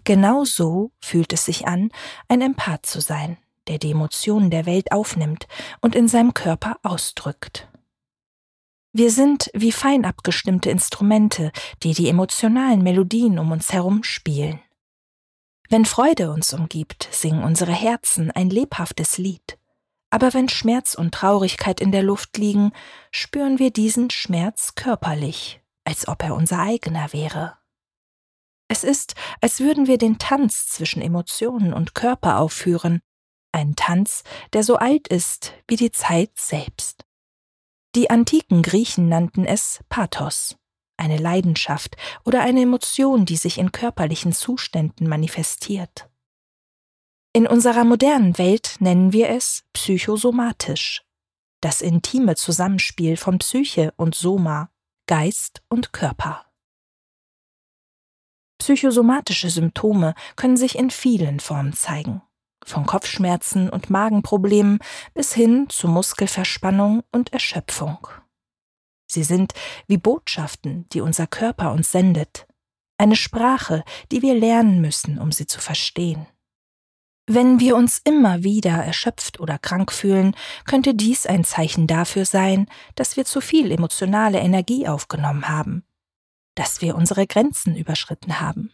Genau so fühlt es sich an, ein Empath zu sein, der die Emotionen der Welt aufnimmt und in seinem Körper ausdrückt. Wir sind wie fein abgestimmte Instrumente, die die emotionalen Melodien um uns herum spielen. Wenn Freude uns umgibt, singen unsere Herzen ein lebhaftes Lied. Aber wenn Schmerz und Traurigkeit in der Luft liegen, spüren wir diesen Schmerz körperlich, als ob er unser eigener wäre. Es ist, als würden wir den Tanz zwischen Emotionen und Körper aufführen, ein Tanz, der so alt ist wie die Zeit selbst. Die antiken Griechen nannten es Pathos, eine Leidenschaft oder eine Emotion, die sich in körperlichen Zuständen manifestiert. In unserer modernen Welt nennen wir es psychosomatisch, das intime Zusammenspiel von Psyche und Soma, Geist und Körper. Psychosomatische Symptome können sich in vielen Formen zeigen, von Kopfschmerzen und Magenproblemen bis hin zu Muskelverspannung und Erschöpfung. Sie sind wie Botschaften, die unser Körper uns sendet, eine Sprache, die wir lernen müssen, um sie zu verstehen. Wenn wir uns immer wieder erschöpft oder krank fühlen, könnte dies ein Zeichen dafür sein, dass wir zu viel emotionale Energie aufgenommen haben, dass wir unsere Grenzen überschritten haben.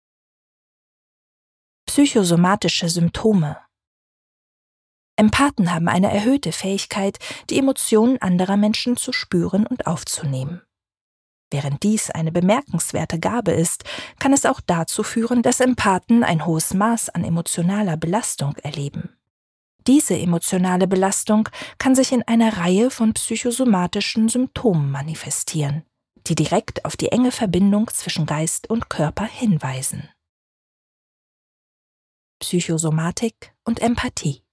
Psychosomatische Symptome. Empathen haben eine erhöhte Fähigkeit, die Emotionen anderer Menschen zu spüren und aufzunehmen. Während dies eine bemerkenswerte Gabe ist, kann es auch dazu führen, dass Empathen ein hohes Maß an emotionaler Belastung erleben. Diese emotionale Belastung kann sich in einer Reihe von psychosomatischen Symptomen manifestieren, die direkt auf die enge Verbindung zwischen Geist und Körper hinweisen. Psychosomatik und Empathie.